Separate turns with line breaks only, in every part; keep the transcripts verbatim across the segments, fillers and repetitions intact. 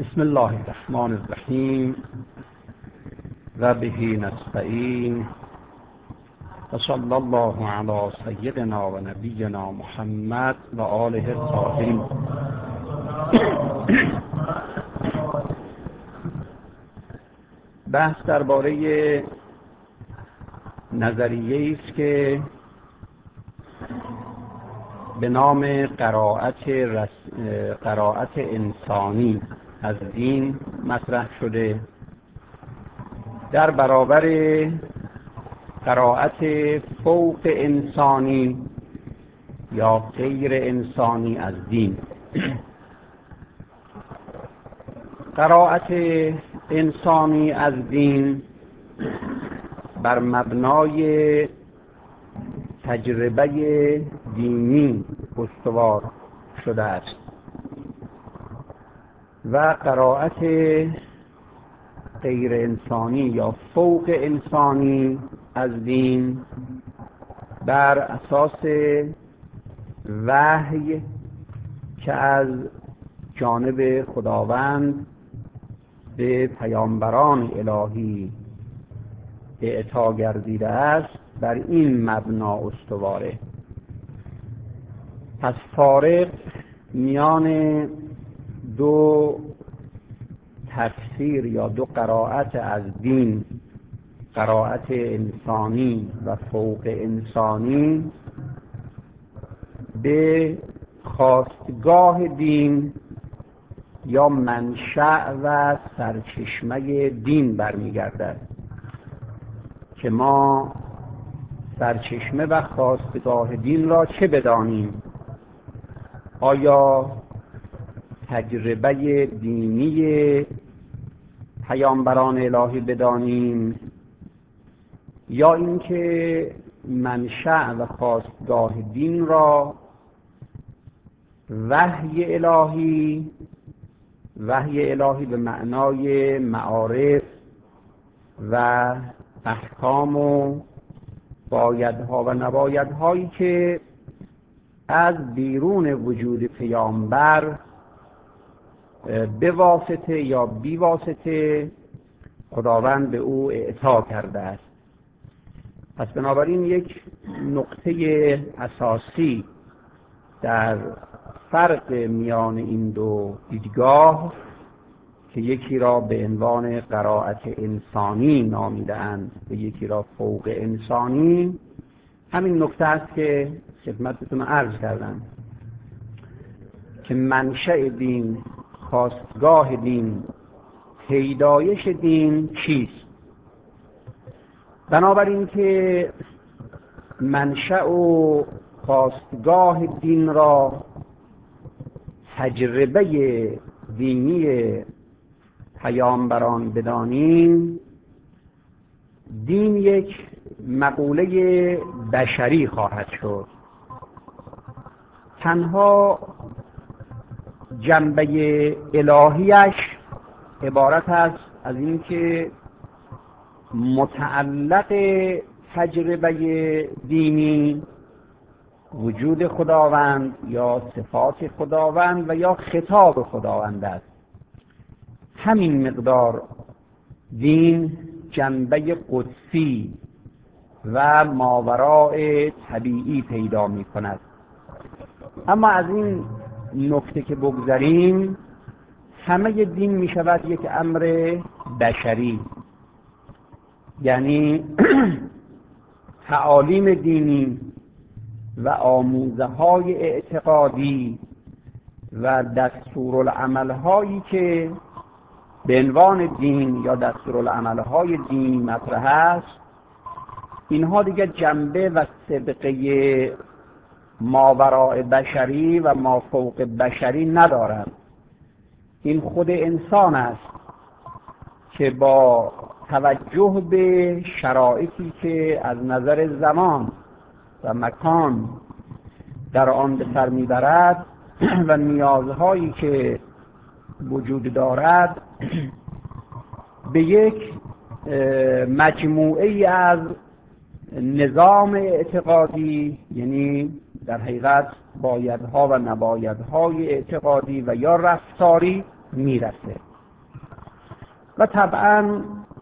بسم الله الرحمن الرحیم و به نستعین و صلی الله علی سیدنا و نبینا محمد و آله الطاهرین. بحث درباره نظریه‌ای است که به نام قرائت رس... قرائت انسانی از دین مطرح شده در برابر قرائت فوق انسانی یا غیر انسانی از دین. قرائت انسانی از دین بر مبنای تجربه دینی استوار شده است و قرائت غیر انسانی یا فوق انسانی از دین بر اساس وحی که از جانب خداوند به پیامبران الهی اعطا گردیده است بر این مبنا استواره. پس فارق میان دو تفسیر یا دو قرائت از دین، قرائت انسانی و فوق انسانی، به خاستگاه دین یا منشأ و سرچشمه دین برمیگردد که ما سرچشمه و خاستگاه دین را چه بدانیم؟ آیا تجربه دینی پیامبران الهی بدانیم یا اینکه منشأ و خاستگاه دین را وحی الهی وحی الهی به معنای معارف و احکام و بایدها و نبایدهایی که از بیرون وجود پیامبر به واسطه یا بی واسطه خداوند به او اعطا کرده است. پس بنابراین یک نقطه اساسی در فرق میان این دو دیدگاه که یکی را به عنوان قرائت انسانی نامیده‌اند و یکی را فوق انسانی، همین نکته است که خدمتتون عرض کردم که منشأ دین، خاستگاه دین، پیدایش دین چیست. بنابراین که منشأ و خاستگاه دین را تجربه دینی پیامبران بدانیم، دین یک مقوله بشری خواهد شد. تنها جنبه الهیش عبارت است از اینکه متعلق تجربه دینی وجود خداوند یا صفات خداوند و یا خطاب خداوند است. همین مقدار دین جنبه قدسی و ماوراء طبیعی پیدا می کند. اما از این نکته که بگذریم، همه دین می شود یک امر بشری، یعنی تعالیم دینی و آموزه های اعتقادی و دستورالعمل هایی که به عنوان دین یا دستورالعمل های دینی مطرح است، اینها دیگر جنبه و سابقه ماوراء بشری و مافوق بشری ندارند. این خود انسان است که با توجه به شرایطی که از نظر زمان و مکان در آن به سر میبرد و نیازهایی که وجود دارد، به یک مجموعه از نظام اعتقادی، یعنی در حقیقت بایدها و نبایدهای اعتقادی و یا رفتاری میرسه. و طبعا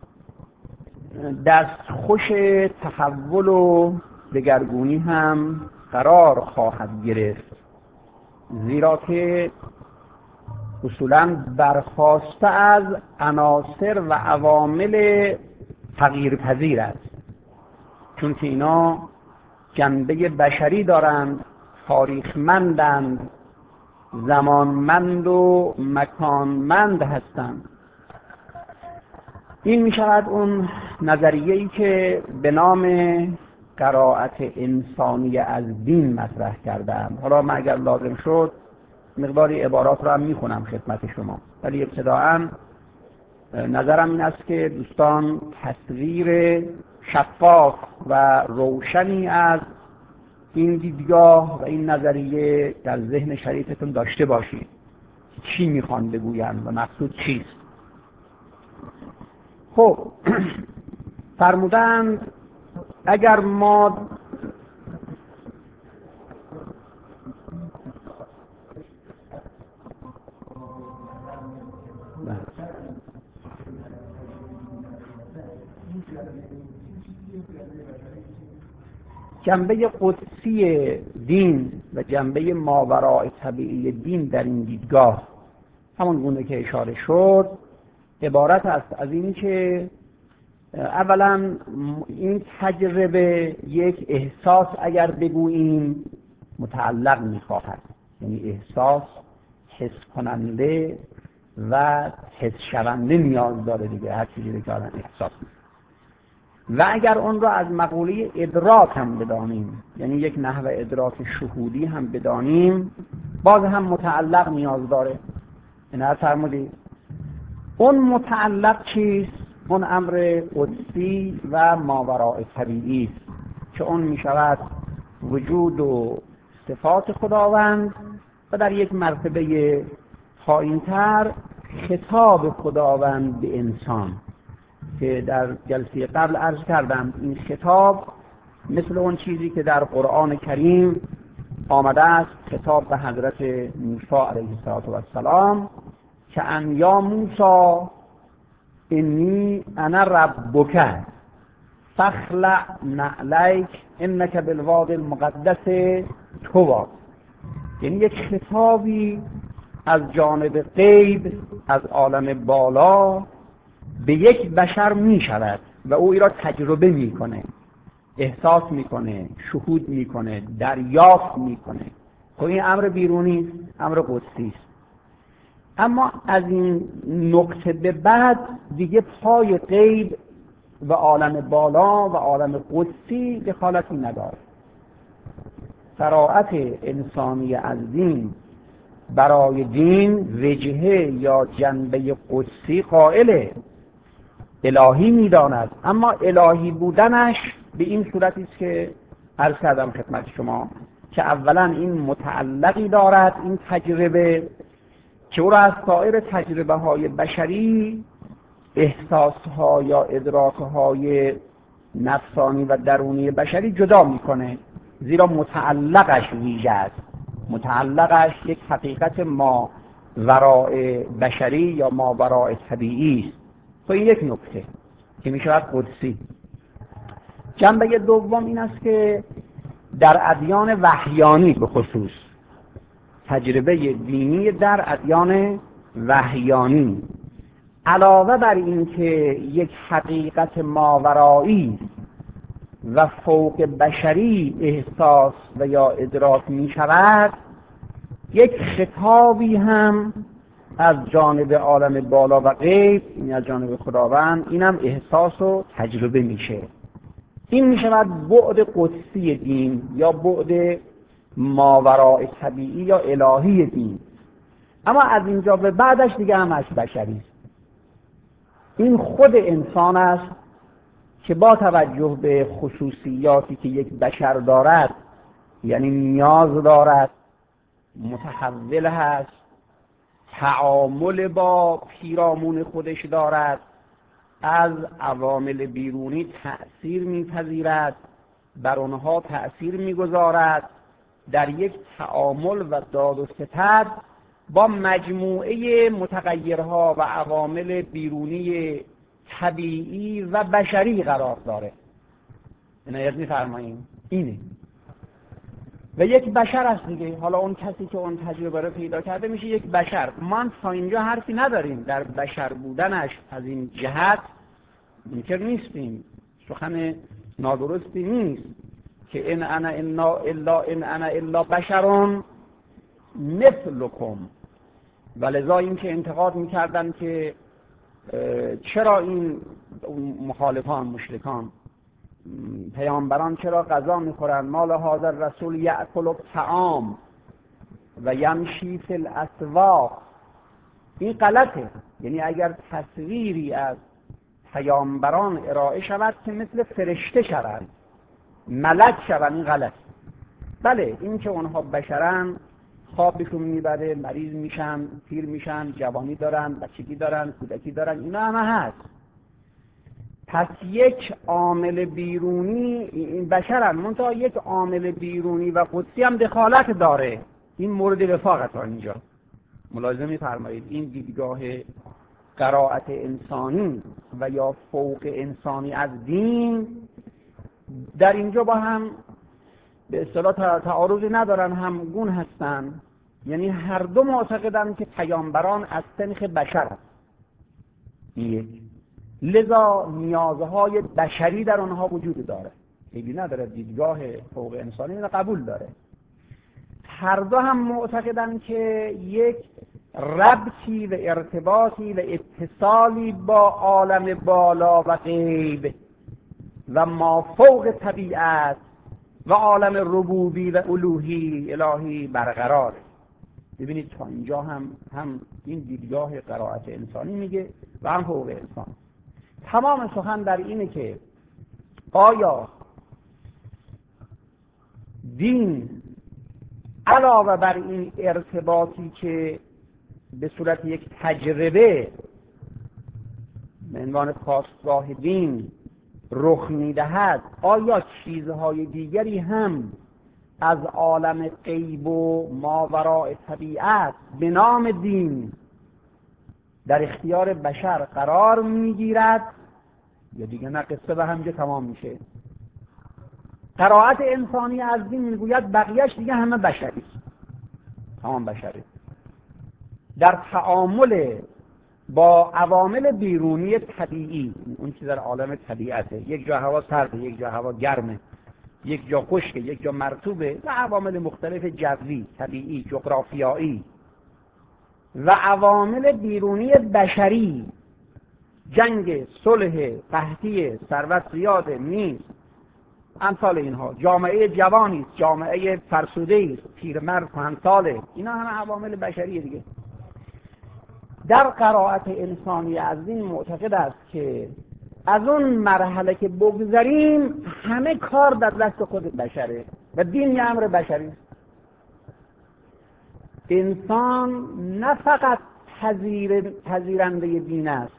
دستخوش تحول و دگرگونی هم قرار خواهد گرفت، زیرا که اصولاً برخواسته از عناصر و عوامل تغییرپذیر است، چون که اینا جنبه بشری دارند، تاریخمندند، زمانمند و مکانمند هستند. این می شود اون نظریه‌ای که به نام قرائت انسانی از دین مطرح کردم. حالا من اگر لازم شد مقداری عبارات رو هم می خونم خدمت شما، ولی ابتداءً نظرم این است که دوستان تصویر شفاف و روشنی از این دیدگاه و این نظریه در ذهن شریفتون داشته باشید. چی میخوان بگوین و مقصود چیست؟ خب فرمودند اگر ما جنبه قدسی دین و جنبه ماوراء طبیعی دین در این دیدگاه همون گونه که اشاره شد عبارت است از این که اولا این تجربه یک احساس اگر بگوییم متعلق می‌خواهد، یعنی احساس حس کننده و حس شونده نیاز داره دیگه، هر چیزی که آدم احساس می‌کنه. و اگر اون را از مقوله ادراک هم بدانیم، یعنی یک نحو ادراک شهودی هم بدانیم، باز هم متعلق نیاز داره. این فرمودید اون متعلق چیست؟ اون امر قدسی و ماوراء طبیعی است که اون می شود وجود و صفات خداوند و در یک مرتبه پایین‌تر خطاب خداوند به انسان که در جلسه قبل عرض کردم. این خطاب مثل اون چیزی که در قرآن کریم آمده است، خطاب به حضرت موسی علیه السلام که ان یا موسی انی انا ربک فاخلع نعلیک انک بالوادی المقدس طوی. یعنی یک خطابی از جانب غیب از عالم بالا به یک بشر می شود و او ای را تجربه می کنه، احساس می کنه، شهود می کنه، دریافت می کنه. خب این امر بیرونی است، امر قدسی است. اما از این نقطه به بعد دیگه پای غیب و عالم بالا و عالم قدسی دخالتی نداره. قرائت انسانی از دین برای دین وجهه یا جنبه قدسی قائله، الهی میداند، اما الهی بودنش به این صورتی است که عرض کردم خدمت شما که اولا این متعلقی دارد این تجربه که او را از سایر تجربه های بشری، احساس ها یا ادراک های نفسانی و درونی بشری جدا میکنه، زیرا متعلقش ویژه است، متعلقش یک حقیقت ما وراء بشری یا ما وراء طبیعی است. تو این یک نکته که می شود قدسی. جنبه دوم این است که در ادیان وحیانی به خصوص تجربه دینی در ادیان وحیانی علاوه بر این که یک حقیقت ماورایی و فوق بشری احساس و یا ادراک می شود، یک خطابی هم از جانب عالم بالا و غیب، این از جانب خداوند، اینم احساس و تجربه میشه. این می شود بعد قدسی دین یا بعد ماوراء طبیعی یا الهی دین. اما از اینجا به بعدش دیگه همش بشری است. این خود انسان است که با توجه به خصوصیاتی که یک بشر دارد، یعنی نیاز دارد، متحول هست، تعامل با پیرامون خودش دارد، از عوامل بیرونی تأثیر می‌پذیرد، بر آنها تأثیر می‌گذارد، در یک تعامل و داد و ستد با مجموعه متغیرها و عوامل بیرونی طبیعی و بشری قرار داره. عنایت می‌فرمایید اینه و یک بشر است دیگه. حالا اون کسی که اون تجربه رو پیدا کرده میشه یک بشر. ما تا اینجا حرفی نداریم در بشر بودنش، از این جهت منکر نیستیم، سخن نادرستی نیست که ان انا الا الا ان انا الا بشر مثلکم. ولذا این که انتقاد میکردن که چرا این مخالفان مشرکان پیامبران چرا غذا میخورن، مال هذا رسول یأکل الطعام و یمشی فی الاسواق. این غلطه. یعنی اگر تصویری از پیامبران ارائه شود که مثل فرشته شوند، ملک شوند، این غلط. بله این که اونها بشرن، خوابشون میبره، مریض میشن، پیر میشن، جوانی دارن، بچگی دارن، کودکی دارن، اینا همه هست. پس یک عامل بیرونی، این بشرن منتها یک عامل بیرونی و قدسی هم دخالت داره. این مورد وفاقت اینجا ملاحظه می‌فرمایید. این دیدگاه قرائت انسانی و یا فوق انسانی از دین در اینجا با هم به اصطلاح تعارضی ندارن، همگون هستن. یعنی هر دو معتقدن که پیامبران از سنخ بشر هست. یک لذا نیازهای بشری در آنها وجود داره، خیلی نداره دیدگاه فوق انسانی را قبول داره. هر دو هم معتقدن که یک ربطی و ارتباطی و اتصالی با عالم بالا و غیب و ما فوق طبیعت و عالم ربوبی و الوهی الهی برقراره. ببینید تا اینجا هم هم این دیدگاه قرائت انسانی میگه و هم فوق انسان. تمام سخن در اینه که آیا دین علاوه بر این ارتباطی که به صورت یک تجربه به عنوان خاستگاه دین رخ میدهد، آیا چیزهای دیگری هم از عالم غیب و ماوراء طبیعت به نام دین در اختیار بشر قرار میگیرد یا دیگه نه؟ قصه به همجا تمام میشه. قرائت انسانی از دین میگوید بقیهش دیگه همه بشری، تمام بشری. در تعامل با عوامل بیرونی طبیعی، اون چیز در عالم طبیعته، یک جا هوا سرده، یک جا هوا گرمه، یک جا خشکه، یک جا مرطوبه، و عوامل مختلف جوی، طبیعی، جغرافیایی و عوامل بیرونی بشری، جنگ، صلح، قحطی، ثروت زیاده نیست، امثال اینها، جامعه جوانی است، جامعه فرسوده است، پیرمرد کهنساله، اینا همه عوامل بشری دیگه. در قرائت انسانی از این معتقد است که از اون مرحله که بگذریم همه کار در دست خود بشره و دین یه امر بشری است. انسان نه فقط پذیر پذیرنده دین است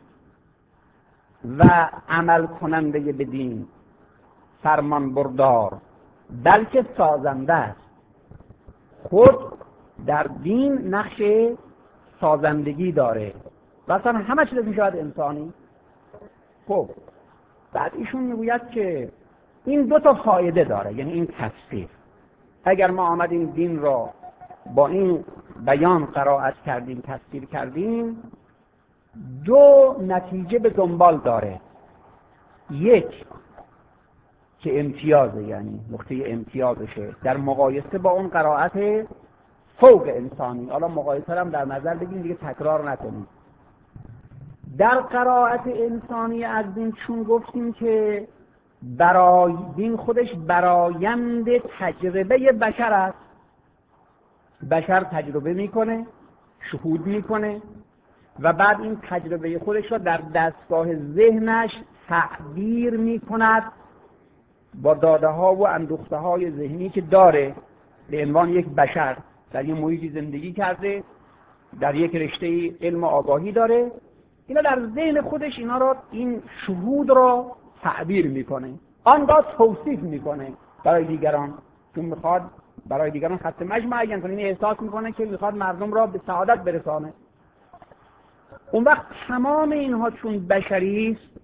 و عمل کننده به دین، فرمان بردار، بلکه سازنده است. خود در دین نقش سازندگی داره و اصلا همه چیز میشود انسانی. خب بعد ایشون میگوید که این دو تا فایده داره، یعنی این تفسیر. اگر ما آمدیم دین را با این بیان قرائت کردیم، تفسیر کردیم، دو نتیجه به دنبال داره. یک که امتیازه، یعنی نقطه امتیازشه در مقایسه با اون قرائت فوق انسانی. حالا مقایسه هم در نظر بگیریم دیگه، تکرار نکنیم. در قرائت انسانی از دین چون گفتیم که برای دین خودش برایند تجربه بشر است، بشر تجربه میکنه، شهود میکنه و بعد این تجربه خودش را در دستگاه ذهنش تعبیر میکند با داده ها و اندوخته های ذهنی که داره. به عنوان یک بشر در یک محیطی زندگی کرده، در یک رشته علم و آگاهی داره، اینا در ذهن خودش اینا را، این شهود را تعبیر میکنه، آنگاه توصیف میکنه برای دیگران، چون میخواد برای دیگران خط مشی معین کنه، این احساس میکنه که میخواد مردم را به سعادت برسانه. اون وقت تمام اینها چون بشری است،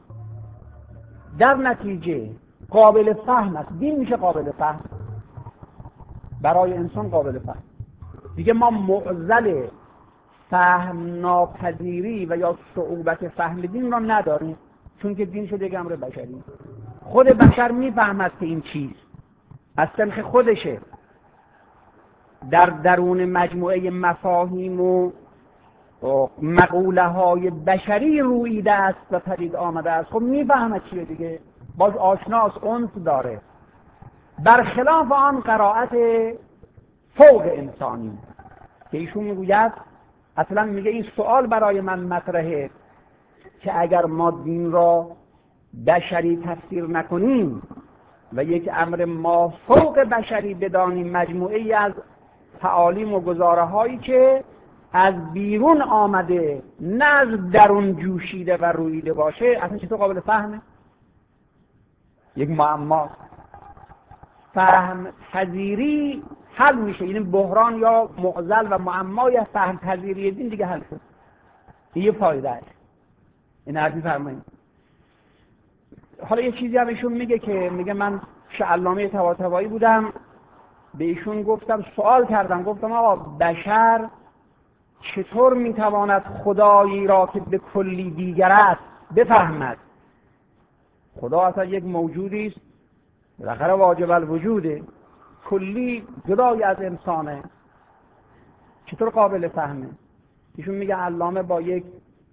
در نتیجه قابل فهم است. دین میشه قابل فهم برای انسان، قابل فهم دیگه. ما معضل فهم ناپذیری و یا صعوبت فهم دین را نداریم، چون که دین شده یک امر بشری. خود بشر میفهمد که این چیز از سلخ خودشه، در درون مجموعه مفاهیم و مقوله های بشری رویده است و پدید آمده است. خب میفهمد چیه دیگه، باز آشناس، انس داره. برخلاف آن قرائت فوق انسانی که ایشون میگوید، اصلا میگه این سوال برای من مطرحه که اگر ما دین را بشری تفسیر نکنیم و یک امر ما فوق بشری بدانیم، مجموعه ای از تعالیم و گزاره هایی که از بیرون آمده نه از درون جوشیده و رویده باشه، اصلا چطور قابل فهمه؟ یک معما. فهم پذیری حل میشه، یعنی بحران یا معضل و معمای فهم پذیری دین دیگه حل شد. این یه فایده است. این حرفی فرمایید. حالا یه چیزی هم ایشون میگه که میگه من پیش علامه طباطبایی بودم، به ایشون گفتم، سوال کردم، گفتم آقا بشر چطور میتواند خدایی را که به کلی دیگر است بفهمد؟ خدا اصلا یک موجودی است بالاخره واجب الوجوده، کلی جدای از انسانه، چطور قابل فهمه؟ ایشون میگه علامه با یک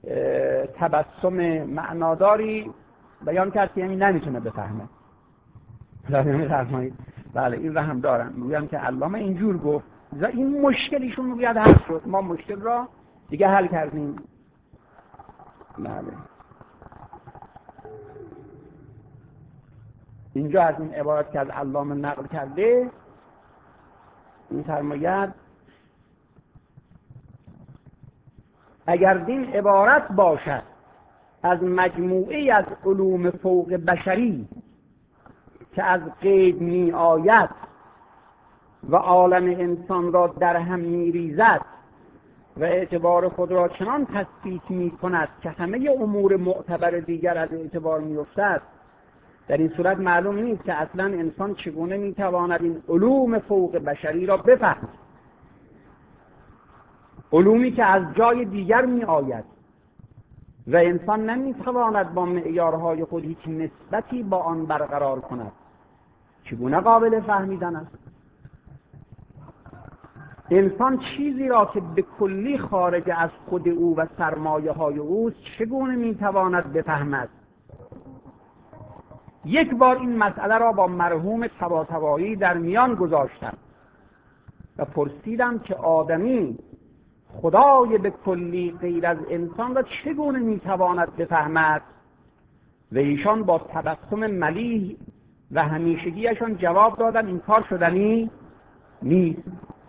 تبسم معناداری بیان کرد که یعنی نمیتونه بفهمه. بله این رو هم دارم، میگم که علامه اینجور گفت، این مشکل ایشون میگه حل شد، ما مشکل را دیگه حل کردیم. بله اینجا از این عبارت که از علامه نقل کرده این فرماید اگر دین عبارت باشد از مجموعه از علوم فوق بشری که از قید می آید و عالم انسان را در هم می ریزد و اعتبار خود را چنان تثبیت می کند که همه امور معتبر دیگر از اعتبار می افتد، در این صورت معلوم نیست که اصلا انسان چگونه می تواند این علوم فوق بشری را بفهمد، علومی که از جای دیگر می آید و انسان نمی تواند با معیارهای خود هیچ نسبتی با آن برقرار کند، چگونه قابل فهمیدن است؟ انسان چیزی را که به کلی خارج از خود او و سرمایه های اوست چگونه می تواند بفهمد؟ یک بار این مسئله را با مرحوم طباطبایی در میان گذاشتم و پرسیدم که آدمی خدای به کلی غیر از انسان را چگونه میتواند بفهمد؟ و ایشان با تبسم ملیح و همیشگیشان جواب دادن این کار شدنی نیست.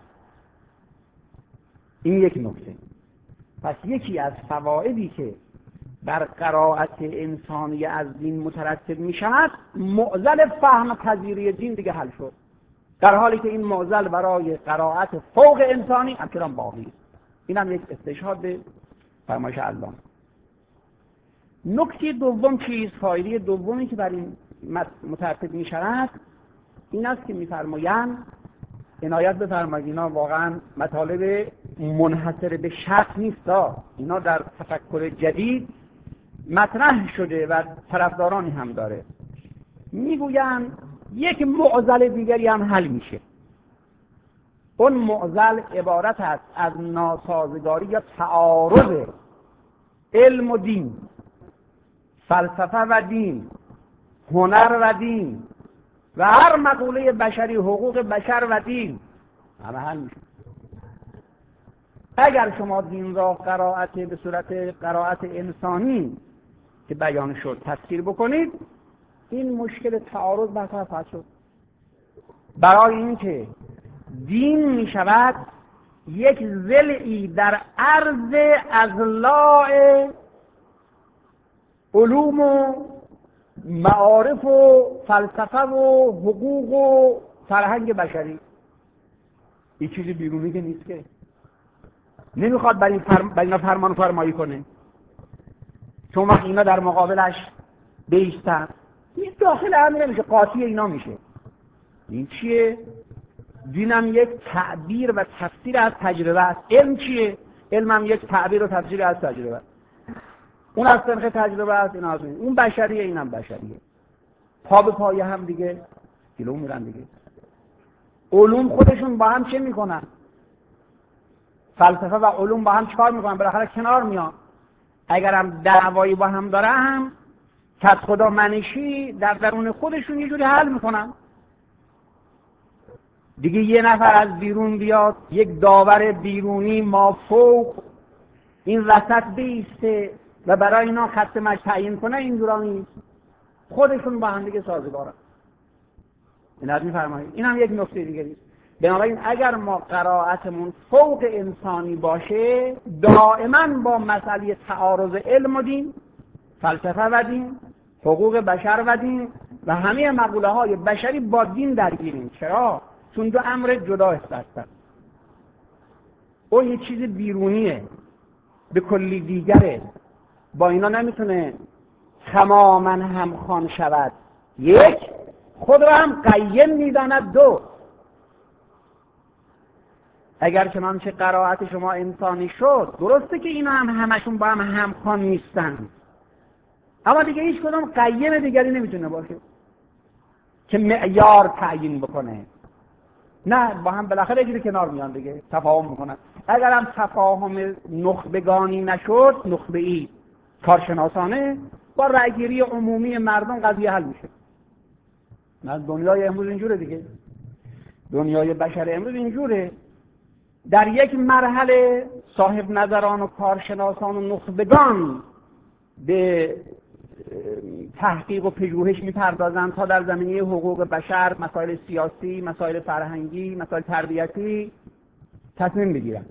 این یک نکته. پس یکی از فوایدی که بر قرائت انسانی از دین مترتب می شود، معضل فهم پذیری دین دیگه حل شد، در حالی که این معضل برای قرائت فوق انسانی همچنان باقی است. این هم یک استشهاد به فرمایش علامه. نکته دوم چیز، فایده دومی که بر این مترتب می شود این است که می فرمایند عنایت بفرمایید اینا واقعا مطالب منحصر به شخص نیست، اینا در تفکر جدید مطرح شده و طرفدارانی هم داره. میگویند یک معضل دیگری هم حل میشه. اون معضل عبارت است از ناسازگاری یا تعارض علم و دین، فلسفه و دین، هنر و دین و هر مقوله بشری، حقوق بشر و دین، همه حل میشه. اگر شما دین را قرائت به صورت قرائت انسانی که بیان شد تفسیر بکنید، این مشکل تعارض برطرف خواهد شد. برای اینکه دین می شود یک ضلعی در عرض اضلاع علوم و معارف و فلسفه و حقوق و فرهنگ بشری. این چیزی بیرونی که نیست که نمیخواد برای این فرم... برای اینا فرمان فرمایی کنه، چون وقت اینا در مقابلش بیستن این داخل هم نمیشه، قاطی اینا میشه. این چیه؟ دینم یک تعبیر و تفسیر از تجربه است. علم چیه؟ علم هم یک تعبیر و تفسیر از تجربه است. اون از طریق تجربه است، این از اون بشریه، اینم بشریه. پا به پای هم دیگه جلو میرن دیگه. علوم خودشون با هم چه میکنن؟ فلسفه و علوم با هم چیکار میکنن؟ بالاخره کنار میان. اگر هم دعوایی با هم دارن، کد خدا منشی در درون خودشون یه جوری حل میکنن دیگه. یه نفر از بیرون بیاد، یک داور بیرونی مافوق این وسط بیسته و برای اینا خط مشی تعیین کنه، این دورانی خودشون با هم دیگه سازگارن. این از میفرمایید. این هم یک نکته دیگه است. بنابراین اگر ما قرائتمون فوق انسانی باشه، دائما با مسئله تعارض علم و دین، فلسفه و دین، حقوق بشر و دین و همه مقوله های بشری با دین درگیریم. چرا؟ چون دو امر جدا هستند. اون یه چیز بیرونیه، به کلی دیگره، با اینا نمیتونه تماما همخوان شود. یک، خود را هم قیم میداند. دو، اگر که من چه قرائت شما انسانی شد، درسته که اینا هم همشون با هم همخوان نیستن، اما دیگه هیچ کدوم قیم دیگری نمیتونه باشه که معیار تعیین بکنه. نه، با هم بالاخره یکی کنار میان دیگه، تفاهم میکنن. اگر هم تفاهم نخبگانی نشد، نخبه‌ای کارشناسانه، با رأیگیری عمومی مردم قضیه حل میشه. نه، دنیای امروز اینجوره دیگه. دنیای بشر امروز اینجوره. در یک مرحله صاحب نظران و کارشناسان و نخبگان به تحقیق و پژوهش میپردازند تا در زمینه حقوق بشر، مسائل سیاسی، مسائل فرهنگی، مسائل تربیتی تصمیم بگیرن.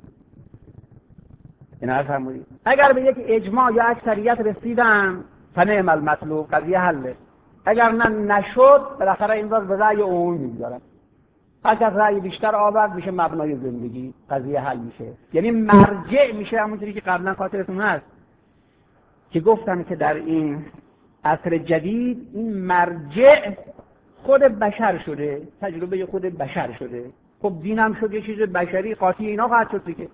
این حرف فرمودید. اگر به یک اجماع یا اکثریت رسیدن، فنعم المطلوب، قضیه حله. اگر نه نشد، بالاخره این را به رأی عمومی میگذارن. اگر رأی بیشتر آورد میشه مبنای زندگی، قضیه حل میشه. یعنی مرجع میشه، همونطوری که قبلا خاطرتون هست که گفتم که در این عصر جدید این مرجع خود بشر شده، تجربه خود بشر شده. خب دینم شد یه چیز بشری، قاطی اینا خواهد شد دیگه.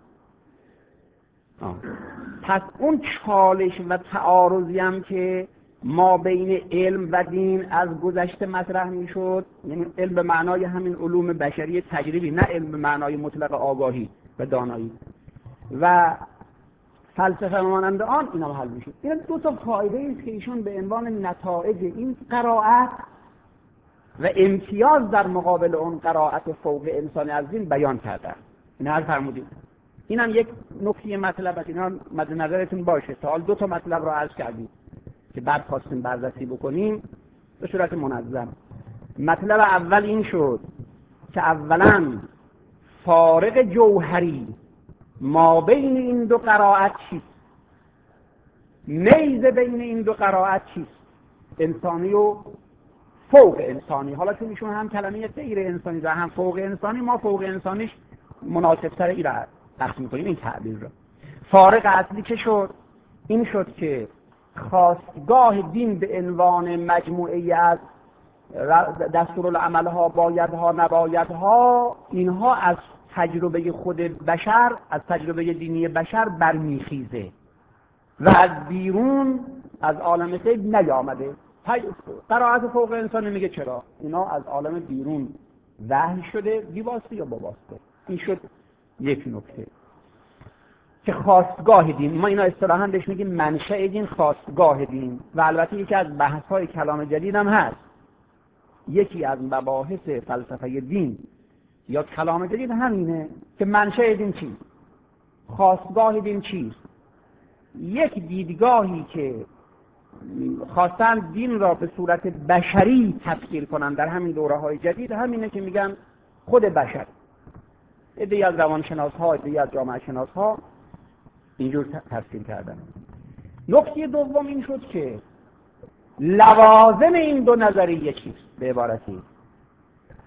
آه. پس اون چالش و تعارضی هم که ما بین علم و دین از گذشته مطرح میشد، یعنی علم به معنای همین علوم بشری تجربی، نه علم به معنای مطلق آگاهی و دانایی، و فلسفه مانند آن، اینا حل میشه. این دو تا فایده است که ایشون به عنوان نتایج این قرائت و امتیاز در مقابل اون قرائت فوق انسانی از دین بیان کردن. این حل فرمودید. اینم یک نکته مطلب است، اینا مد نظرتون باشه. تا حال دو تا مطلب رو عرض کردیم که بعد خواستیم بررسی بکنیم به صورت منظم. مطلب اول این شد که اولا فارق جوهری ما بین این دو قرائت چیست؟ میزه بین این دو قرائت چیست؟ انسانی و فوق انسانی. حالا چون ایشون هم کلمه غیر انسانی و هم فوق انسانی، ما فوق انسانیش مناسب‌تر ای را تقسیم می‌کنیم این تعبیر را. فارق اصلی که شد این شد که خواستگاه دین به عنوان مجموعه‌ای از دستورالعمل‌ها، بایدها، نبایدها، اینها از تجربه خود بشر، از تجربه دینی بشر برمیخیزه و از بیرون، از عالم غیب نیامده. قرائت فوق انسانی میگه چرا؟ اینا از عالم بیرون وحی شده، بیواسطه یا با واسطه. این شد یک نکته که خواستگاه دین، ما اینا اصطلاحاً بهش میگیم منشأ دین، خواستگاه دین. و البته یکی از بحث‌های کلام جدید هم هست. یکی از مباحث فلسفه دین یا کلام جدید همینه که منشأ دین چیست؟ خواستگاه دین چیست؟ یک دیدگاهی که خواستن دین را به صورت بشری تفسیر کنن در همین دوره‌های جدید همینه که میگن خود بشر. عده‌ای از روانشناس‌ها، عده‌ای از جامعه شناس‌ها اینجور تفسیر کردن. نکته دوم این شد که لوازم این دو نظریه چیست؟ به عبارتی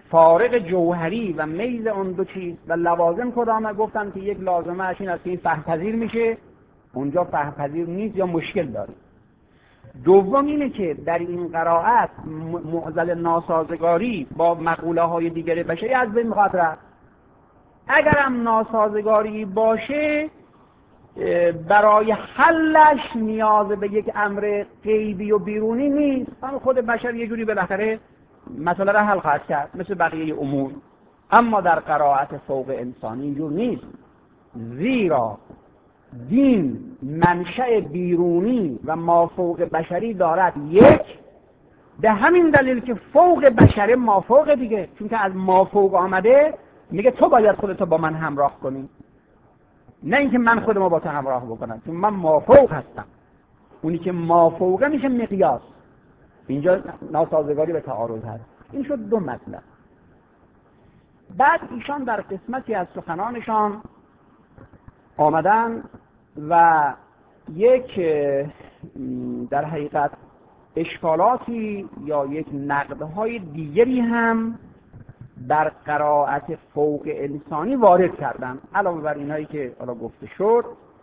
فارق جوهری و میز اون دو چیز و لوازم کدامه؟ گفتم که یک لازمه اش این است که این فهم پذیر میشه، اونجا فهم پذیر نیست یا مشکل داره. دوم اینه که در این قرائت معضل ناسازگاری با مقوله های دیگر بشری از بین میخواد رفت. اگرم ناسازگاری باشه برای حلش نیاز به یک امر غیبی و بیرونی نیست، هم خود بشر یه جوری بالاخره مسئله را حل خواهد کرد مثل بقیه امور. اما در قرائت فوق انسانی اینجور نیست، زیرا دین منشأ بیرونی و مافوق بشری دارد. یک، به همین دلیل که فوق بشری مافوق دیگه، چون که از مافوق آمده میگه تو باید خودتو با من همراه کنی، نه اینکه من خودمو با تو همراه بکنم، چون من مافوق هستم. اونی که مافوقه میشه مقیاس. اینجا ناسازگاری به تعارض هست. این شد دو مطلب. بعد ایشان در قسمتی از سخنانشان آمدن و یک در حقیقت اشکالاتی یا یک نقدهای دیگری هم در قرائت فوق انسانی وارد کردن. علاوه بر اینایی که حالا گفته شد،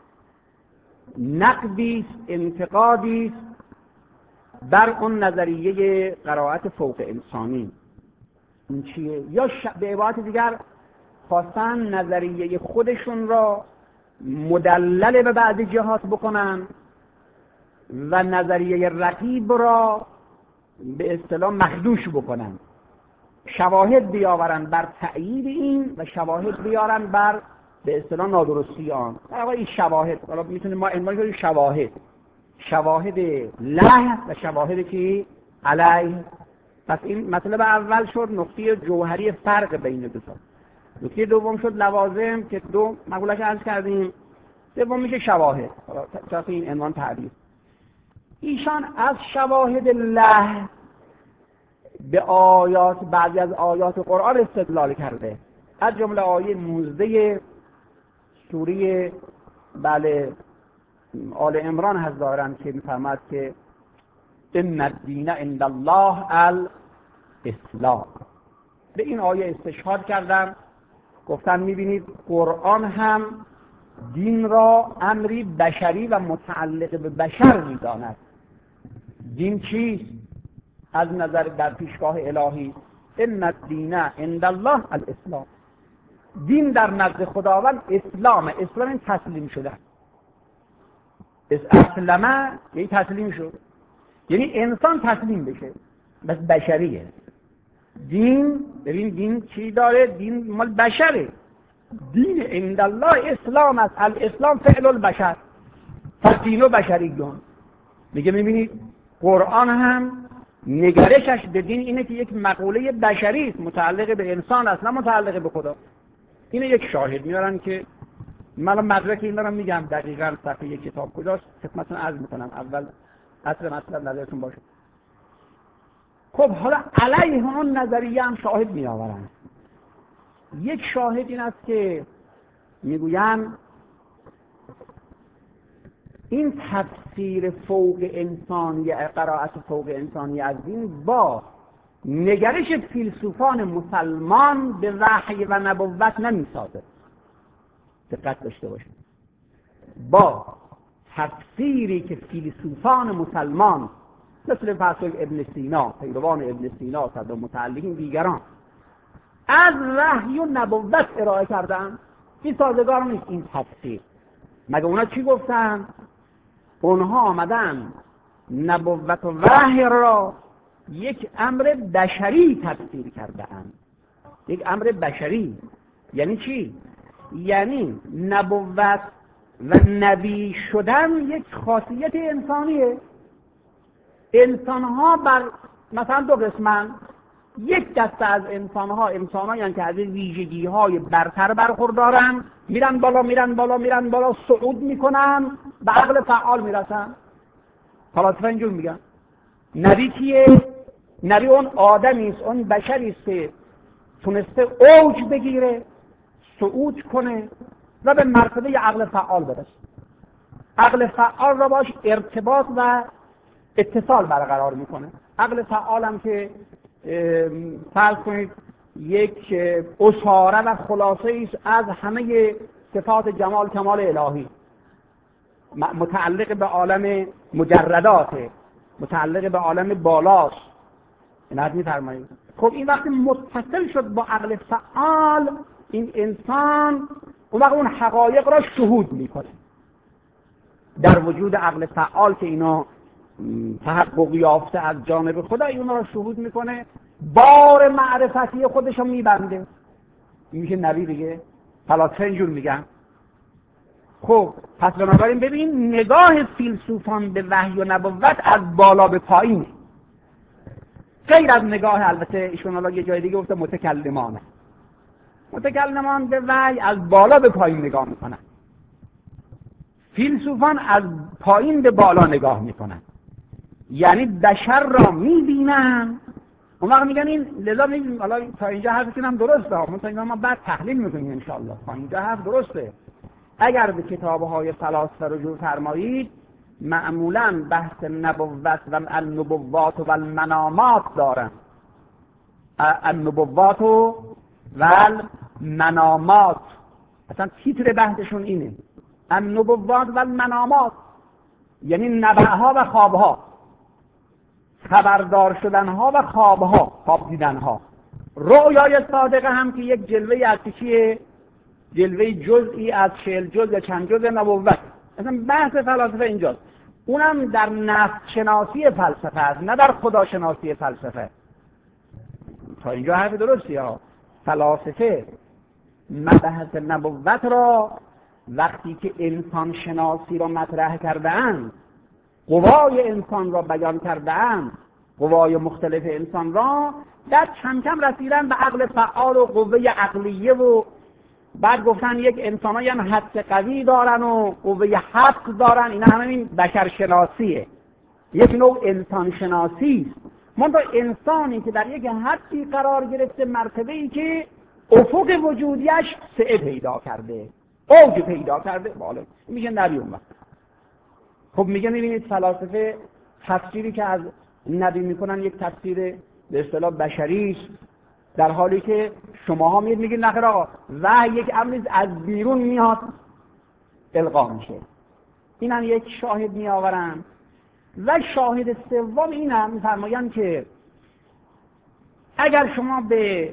نقدی است، انتقادی است بر اون نظریه قرائت فوق انسانی. این چیه؟ یا به عبارت دیگر خواستن نظریه خودشون را مدلل به بعض جهات بکنن و نظریه رقیب را به اصطلاح مخدوش بکنن، شواهد بیاورن بر تأیید این و شواهد بیارن بر به اصطلاح نادرستی آن. در واقع این شواهد حالا میتونیم ما عنوان کنیم شواهد شواهد له و شواهد که علیه. پس این مطلب اول شد نقطه جوهری فرق بین دو تا. نکته دوم شد لوازم که دو مقوله‌اش عرض کردیم. سوم میشه شواهد. تا این عنوان تعبیر. ایشان از شواهد له به آیات، بعضی از آیات قرآن استدلال کرده، از جمله آیه نوزده سوره بله آل عمران هست دارن که میفرماد که ان الدین عند الله الاسلام. به این آیه استشهاد کردن، گفتن میبینید قرآن هم دین را امری بشری و متعلق به بشر میداند. دین چیست؟ از نظر در پیشگاه الهی ان الدین عند الله الاسلام. دین در نزد خداوند اسلام. اسلام این تسلیم شده. اسلمه یعنی تسلیم شد، یعنی انسان تسلیم بشه، بس بشریه. دین ببین دین چی داره؟ دین مال بشره. دین عند الله اسلام است. الاسلام فعل البشر، پس دین و بشریون. میگه میبینید قرآن هم نگرشش به دین اینه که یک مقوله بشری است، متعلق به انسان است، نه متعلق به خدا. اینه یک شاهد میارن که من مدرک این دارم میگم دقیقاً صفحه یک کتاب کجاست خدمتتون عرض میکنم، اول اصل مطلب نظرتون باشه. خب حالا علیه اون نظریه هم شاهد میآورن. یک شاهد این است که میگویند این تفسیر فوق انسانی، قرائت فوق انسانی از دین با نگرش فیلسوفان مسلمان به وحی و نبوت نمیسازه. دقت داشته باشید. با تفسیری که فیلسوفان مسلمان مثل فرسوی ابن سینا، پیروان ابن سینا و متعلقین دیگران از وحی و نبوت ارائه کردن، این سازگار نیست این تفسیر. مگه اونا چی گفتن؟ اونها آمدن نبوت و وحی را یک امر بشری تفسیر کردن. یک امر بشری یعنی چی؟ یعنی نبوت و نبی شدن یک خاصیت انسانیه. انسانها بر مثلا دو قسمن، یک دسته از انسانها انسانهایی هستند که از ویژگی های برتر برخوردارن، میرن بالا میرن بالا میرن بالا صعود میکنن، به عقل فعال میرسن. فلاسفه اینجور میگن. نبی کیه؟ نبی اون آدمی است، اون بشری است که تونسته اوج بگیره، صعود کنه و به مرتبه عقل فعال برسه. عقل فعال را باش ارتباط و اتصال برقرار میکنه. عقل فعال هم که فرض کنید یک اساره و خلاصه است از همه صفات جمال کمال الهی، متعلق به عالم مجرداته، متعلق به عالم بالاست. اینت می‌فرمایید. خب این وقتی متصل شد با عقل فعال، این انسان اون وقت اون حقایق را شهود میکنه در وجود عقل فعال که اینا تحقق یافته از جانب خدا، اینا را شهود میکنه، بار معرفتی خودش رو میبنده. این میشه نبی دیگه. فلاسفه اینجور میگن. خب پس بنابراین ببین نگاه فیلسوفان به وحی و نبوت از بالا به پایین، غیر از نگاه البته ایشون حالا یه جای دیگه گفته متکلمانه. متکلمان به وحی از بالا به پایین نگاه میکنن، فیلسوفان از پایین به بالا نگاه میکنن، یعنی بشر را میبینن. اون وقت میگن این لذا میگن حالا تا اینجا حرفتون هم درسته، ما تا اینجا ما بعد تحلیل میکنیم ان شاء الله. تا اینجا حرف درسته. اگر به کتاب‌های فلاسفه رجوع فرمایید، معمولاً بحث نبوت و النبوات و المنامات دارن. النبوات و المنامات، اصلا تیتر بحثشون اینه، النبوات و المنامات، یعنی نبعها و خوابها، خبردار شدنها و خوابها، خواب دیدنها. رؤیای صادقه هم که یک جلوه از چیه؟ جلوه جزئی از چهل جز یا چند جز نبوت. اصلا بحث فلاسفه اینجاست. اونم در نفس شناسی فلسفه است، نه در خداشناسی فلسفه. تا اینجا حرف درستی ها. فلاسفه مبحث نبوت را وقتی که انسان شناسی را مطرح کرده‌اند، قوای انسان را بیان کرده‌اند، قوای مختلف انسان را، در کم کم رسیدن به عقل فعال و قوه عقلیه و بعد گفتن یک انسان ها یه حدس قوی دارن و قوه حدس دارن. اینا همه این بشر شناسیه، یک نوع انسان شناسی است. منتها انسانی که در یک حدی قرار گرفته، مرتبه‌ای که افق وجودیش سعه پیدا کرده، اوج پیدا کرده، بالا میشه نبی اومد. خب میگه میبینید فلاسفه تفسیری که از نبی میکنن یک تفسیر به اصطلاح بشری است، در حالی که شماها میگید میگید نخیر آقا وحی یک امری از بیرون میاد القا میشه. اینم یک شاهد میآورن. و شاهد سوم اینم میفرمایند که اگر شما به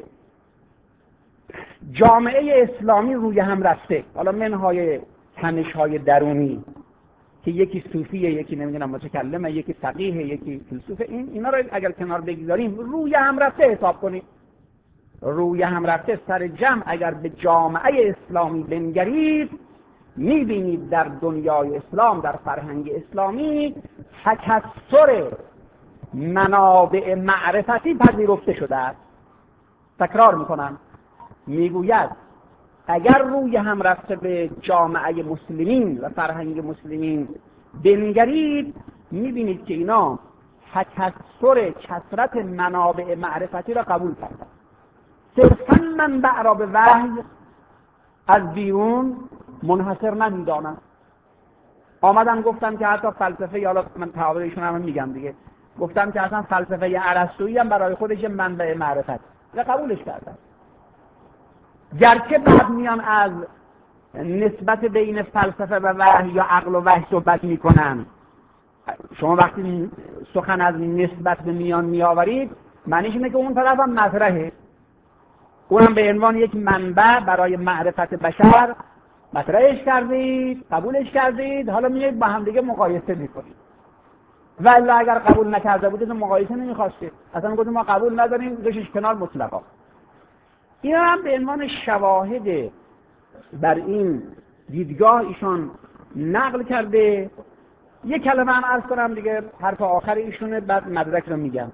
جامعه اسلامی روی هم رفته، حالا منهای تنش‌های درونی که یکی صوفیه، یکی نمیدونم متکلمه، یکی فقیهه، یکی فیلسوفه، این اینا رو اگر کنار بگذاریم، روی هم رفته حساب کنید، روی هم رفته سر جمع اگر به جامعه اسلامی بنگرید، میبینید در دنیای اسلام، در فرهنگ اسلامی تکثر منابع معرفتی پذیرفته شده است. تکرار میکنم، میگوید اگر روی هم رفته به جامعه مسلمین و فرهنگ مسلمین بنگرید، میبینید که اینا تکثر کثرت منابع معرفتی را قبول کردن. صرفاً منبع را به وحی از بیرون منحصر نمیدانن. آمدن گفتن که حتی فلسفه، یا من تعابیرشون هم میگم دیگه، گفتم که اصلا فلسفه ارسطویی هم برای خودش منبع معرفت و قبولش کردن. گرچه بعد میان از نسبت بین فلسفه و وحی یا عقل و وحی صحبت میکنن. شما وقتی سخن از نسبت به میان میآورید، معنیش اینه که اون طرف هم مطرحه، اونم به عنوان یک منبع برای معرفت بشر مطرحش کردید، قبولش کردید، حالا میایید با هم دیگه مقایسه میکنید. ولی اگر قبول نکرده بودید مقایسه نمیخواستید، اصلا گفتید ما قبول نداریم، گذاشتش کنار مطلقا. این هم به عنوان شواهد بر این دیدگاه ایشان نقل کرده. یک کلمه هم عرض کنم دیگه، حرف آخر ایشونه، بعد مدرک رو میگم.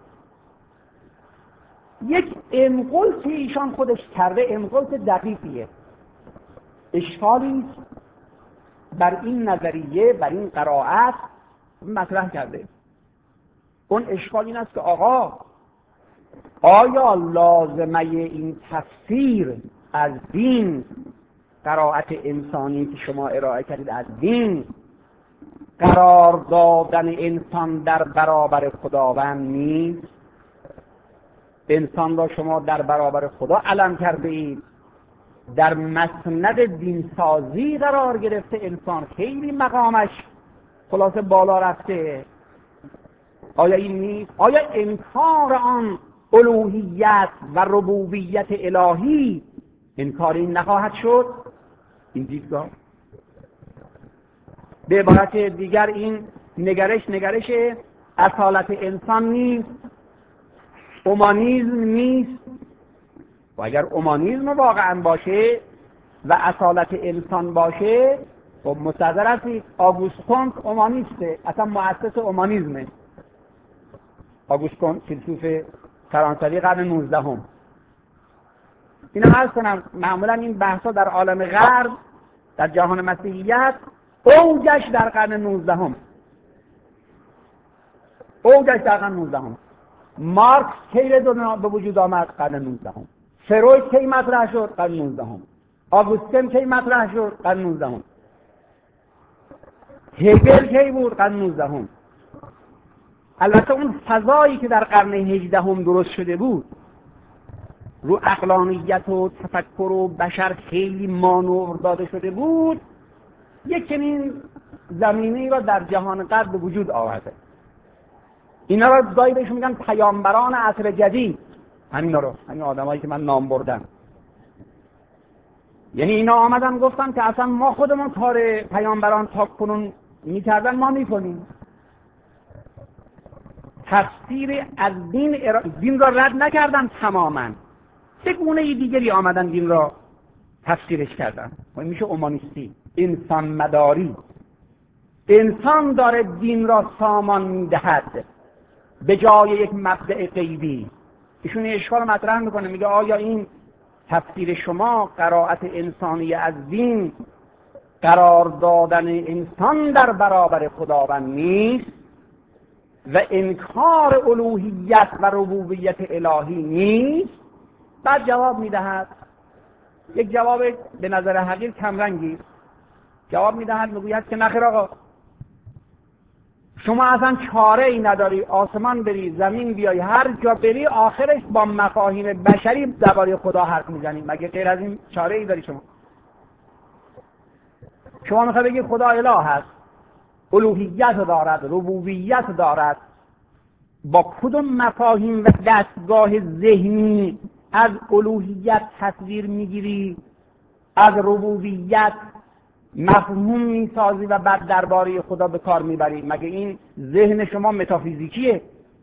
یک انقلتی ایشان خودش کرده، انقلت دقیقیه، اشکالی بر این نظریه، بر این قرائت مطرح کرده. اون اشکال این است که آقا آیا لازمه این تفسیر از دین، قرائت انسانی که شما ارائه کردید از دین، قرار دادن انسان در برابر خداوند نیست؟ انسان را شما در برابر خدا علم کرده اید، در مسند دینسازی قرار گرفته انسان، خیلی مقامش خلاصه بالا رفته. آیا این نیست؟ آیا انکار آن الوهیت و ربوبیت الهی انکار این نخواهد شد؟ این دیدگاه به عبارت دیگر این نگرش نگرش اصالت انسان نیست، اومانیزم نیست. و اگر اومانیزم واقعا باشه و اصالت انسان باشه، خب مستحضر هستید آگوست کنت اومانیسته، اصلا مؤسس اومانیزمه. آگوست کنت فیلسوف فرانسوی قرن نوزدهم. اینو عرض کنم معمولا این بحثا در عالم غرب در جهان مسیحیت اوجش در قرن نوزدهم، اوجش در قرن نوزدهم. مارکس کی به وجود آمد؟ قرن نوزدهم. فروید کی مطرح شد؟ قرن نوزدهم. آگوستین کی مطرح شد؟ قرن نوزدهم. هگل کی بود؟ قرن نوزدهم. البته اون فضایی که در قرن هجدهم درست شده بود رو عقلانیت و تفکر و بشر خیلی مانور داده شده بود، یک چنین زمینه‌ای را در جهان غرب به وجود آورده. اینا را گاهی بهشون میگن پیامبران عصر جدید. همینا رو، همین آدمایی که من نام بردم، یعنی اینا آمدن گفتن که اصلا ما خودمون کار پیامبران تا کنون میکردن ما میکنیم. تفسیر از دین ارا... دین را رد نکردن تماما، چه گونه دیگری آمدن دین را تفسیرش کردن. و میشه اومانیستی، انسان مداری. انسان داره دین را سامان میدهد به جای یک مبدأ غیبی. ایشون اشکال مطرح میکنه، میگه آیا این تفسیر شما قرائت انسانی از دین قرار دادن انسان در برابر خداوند نیست و انکار الوهیت و ربوبیت الهی نیست؟ بعد جواب میدهد، یک جواب به نظر حقیر کمرنگی جواب میدهد، میگوید که نخیر آقا، شما اصلا چاره ای نداری، آسمان بری زمین بیای هر جا بری آخرش با مفاهیم بشری درباره خدا حرف میزنی. مگه غیر از این چاره ای داری شما؟ شما میخوای بگی خدا اله هست، الوهیت دارد، ربوبیت دارد، با کدوم مفاهیم و دستگاه ذهنی از الوهیت تصویر میگیری، از ربوبیت مفهوم میسازی و بعد درباره خدا به کار میبری؟ مگه این ذهن شما متافیزیکیه؟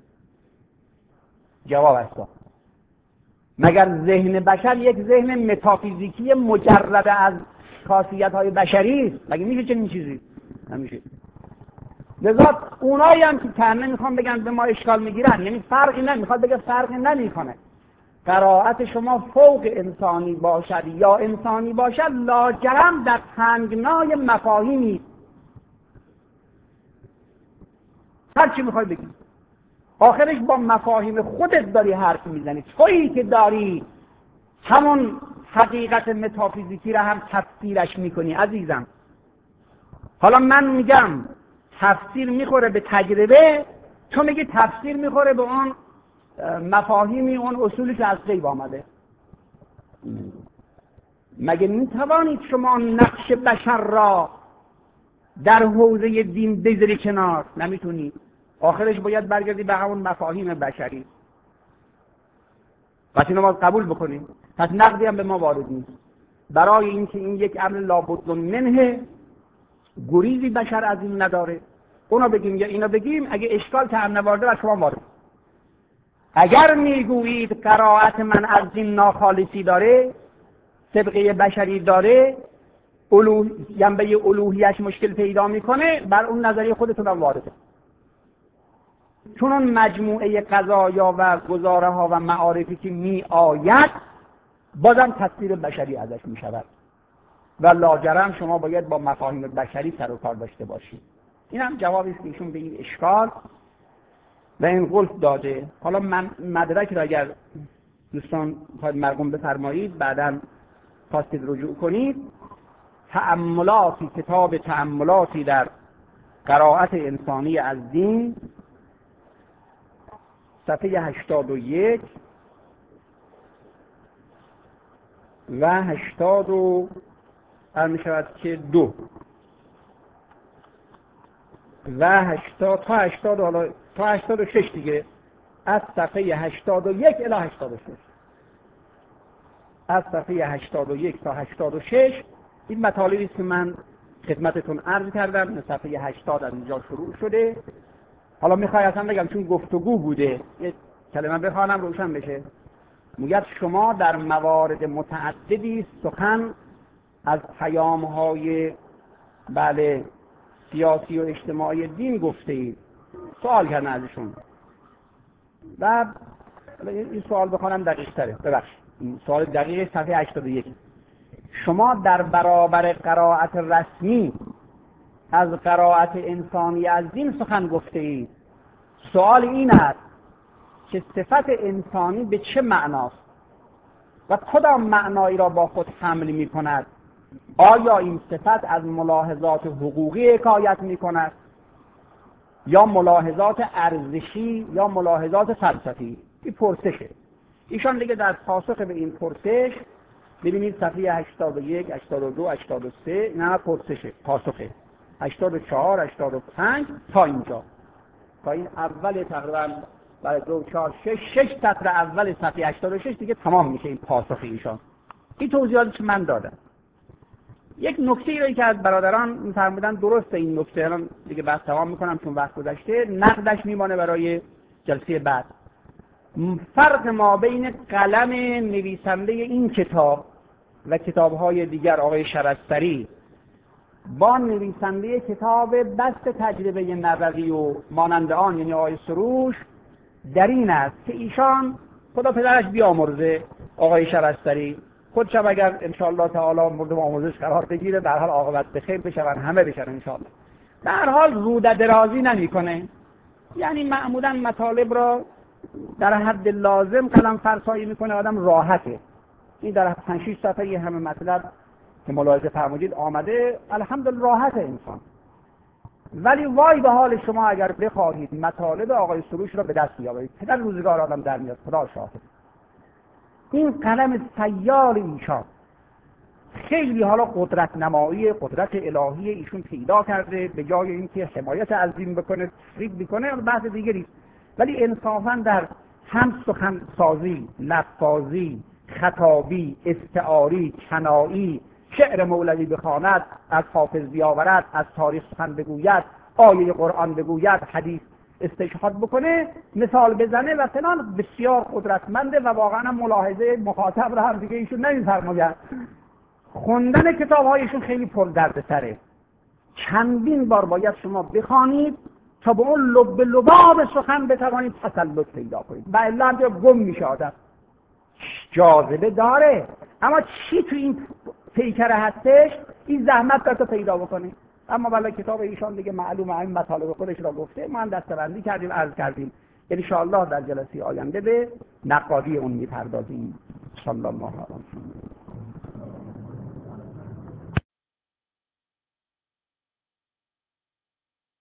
جواب است، مگر ذهن بشر یک ذهن متافیزیکی مجرد از خاصیت های بشری است؟ مگه میشه چنین چیزی؟ نمیشه. لذا اونایی هم که کنه میخوان بگن به ما اشکال میگیرن، یعنی فرقی نمیخواد بگه فرقی نمیکنه، قرائت شما فوق انسانی باشد یا انسانی باشد، لاجرم در تنگنای مفاهیمی. هر چی میخوای بگی آخرش با مفاهیم خودت داری حرف میزنی. تویی که داری همون حقیقت متافیزیکی را هم تفسیرش میکنی عزیزم. حالا من میگم تفسیر میخوره به تجربه، تو میگی تفسیر میخوره به اون مفاهیمی، اون اصولی که از غیب آمده. مگه میتوانید شما نقش بشر را در حوزه دین بذاری کنار؟ نمیتونید. آخرش باید برگردی به همون مفاهیم بشری. پس اینو ما قبول بکنیم، پس نقدی هم به ما وارد نیست. برای اینکه این یک امر لابد منه، گریزی بشر از این نداره، اونو بگیم یا اینو بگیم. اگه اشکال که هم نوارده و شما وارد. اگر میگویید قرائت من از دین ناخالصی داره، سابقه بشری داره، الوه... جنبه الوهیش مشکل پیدا میکنه، بر اون نظریه خودتون هم وارده. چون اون مجموعه قضایا و گزاره ها و معارفی که می آید بازم تصویر بشری ازش می شود و لاجرم شما باید با مفاهیم بشری سر و کار داشته باشید. این هم جوابی است که ایشون به این اشکال و این قلف داده. حالا من مدرک را اگر دوستان خواهد مرقوم بفرمایید بعدا خواستید رجوع کنید، تأملاتی، کتاب تأملاتی در قرائت انسانی از دین، صفحه هشتاد و یک و هشتاد و هر می شود که دو و هشتاد تا هشتاد حالا تا هشتاد و شش دیگه، از صفحه هشتاد و یک الی هشتاد و شش، از صفحه هشتاد و یک تا هشتاد و شش این مطالبی است که من خدمتتون عرض کردم. من صفحه هشتاد از اینجا شروع شده. حالا میخوای اصلا بگم چون گفتگو بوده یه کلمه بخوانم روشن بشه. میگه شما در موارد متعددی سخن از پیام‌های بله سیاسی و اجتماعی دین گفته اید. سوال کردن ازشون و این سوال بخوانم دقیق تره. ببخشید این سوال دقیق صفحه هشتاد و یک. شما در برابر قرائت رسمی از قرائت انسانی از دین سخن گفته اید. سوال این است که صفت انسانی به چه معناست و کدام معنایی را با خود حمل می کند؟ آیا این صفت از ملاحظات حقوقی حکایت می کند یا ملاحظات ارزشی یا ملاحظات فلسفی؟ این پرسشه. ایشان دیگه در پاسخ به این پرسش ببینید صفحه هشتاد و یک، هشتاد و دو، هشتاد و سه این همه پرسشه، پاسخه. هشتاد و چهار، هشتاد و پنج تا اینجا، تا این اول تقریبا برای دو، چهار، شش، شش سطر اول صفحه هشتاد و شش دیگه تمام میشه این پاسخ ایشان. این توضیحاتی که من دادم. یک نکته رو که از برادران می‌فرمودن درسته، این نکته الان دیگه بحث تمام میکنم چون وقت گذشته، نقدش میمانه برای جلسه بعد. فرق ما بین قلم نویسنده این کتاب و کتاب‌های دیگر آقای شرستری با نویسنده کتاب بست تجربه نبوی و مانند آن یعنی آقای سروش در این است که ایشان خدا پدرش بیامرزه آقای شرستری خودشم اگر انشاءالله تعالی مورد آموزش قرار بگیره در حال عاقبت بخیر بشون، همه بشن انشاءالله. در حال روده درازی نمی‌کنه، یعنی معمولا مطالب را در حد لازم قلم فرسایی میکنه، آدم راحته. این در پنج شش صفحه همه مطلب که ملاحظه فرمودید آمده، الحمدلله راحت انسان. ولی وای به حال شما اگر بخواهید مطالب آقای سروش را به دست بیاورید، پدر روزگار آدم در میاد، خدا شاهد. این قلم سیال ایشان خیلی حالا قدرت نمایی قدرت الهی ایشون پیدا کرده، به جای اینکه حمایت از دین بکنه تفرید بکنه بحث دیگری، ولی انصافا در هم سخن سازی، لفاظی، خطابی، استعاری، کنایی، شعر مولوی بخواند، از حافظ بیاورد، از تاریخ سخن بگوید، آیه قرآن بگوید، حدیث استشهاد بکنه، مثال بزنه و فلان، بسیار قدرتمنده و واقعا ملاحظه مخاطب را هم دیگه ایشون نمی‌فرماید. خوندن کتاب‌هایشون خیلی پر دردسره. چندین بار باید شما بخوانید تا به اون لب لباب سخن بتوانید تسلط پیدا کنید. و الا هم گم میشه آدم. جاذبه داره اما چی تو این پیکره هستش این زحمت رو پیدا بکنید. اما والا کتاب ایشان دیگه معلومه این مطالب خودش را گفته، ما هم دسته‌بندی کردیم عرض کردیم. ان شاء الله در جلسه آینده به نقادی اون میپردازیم. صلی الله علیه و